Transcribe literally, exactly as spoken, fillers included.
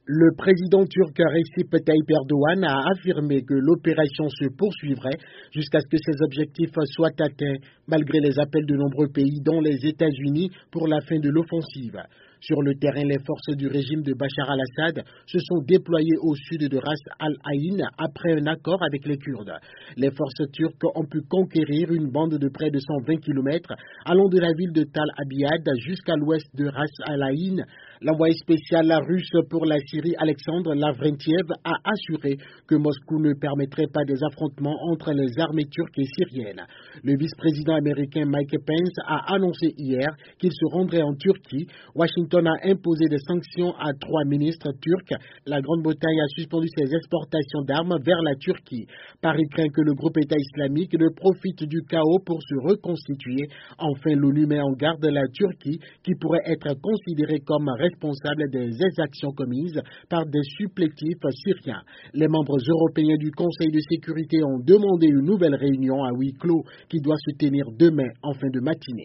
Le président turc Recep Tayyip Erdogan a affirmé que l'opération se poursuivrait jusqu'à ce que ses objectifs soient atteints, malgré les appels de nombreux pays, dont les États-Unis, pour la fin de l'offensive. Sur le terrain, les forces du régime de Bachar al-Assad se sont déployées au sud de Ras al-Ain après un accord avec les Kurdes. Les forces turques ont pu conquérir une bande de près de cent vingt kilomètres allant de la ville de Tal Abyad jusqu'à l'ouest de Ras al-Ain. L'envoyé spécial russe pour la Syrie, Alexandre Lavrentiev, a assuré que Moscou ne permettrait pas des affrontements entre les armées turques et syriennes. Le vice-président américain Mike Pence a annoncé hier qu'il se rendrait en Turquie. Washington a imposé des sanctions à trois ministres turcs. La Grande-Bretagne a suspendu ses exportations d'armes vers la Turquie. Paris craint que le groupe État islamique ne profite du chaos pour se reconstituer. Enfin, l'ONU met en garde la Turquie qui pourrait être considérée comme responsable des exactions commises par des supplétifs syriens. Les membres européens du Conseil de sécurité ont demandé une nouvelle réunion à huis clos qui doit se tenir demain en fin de matinée.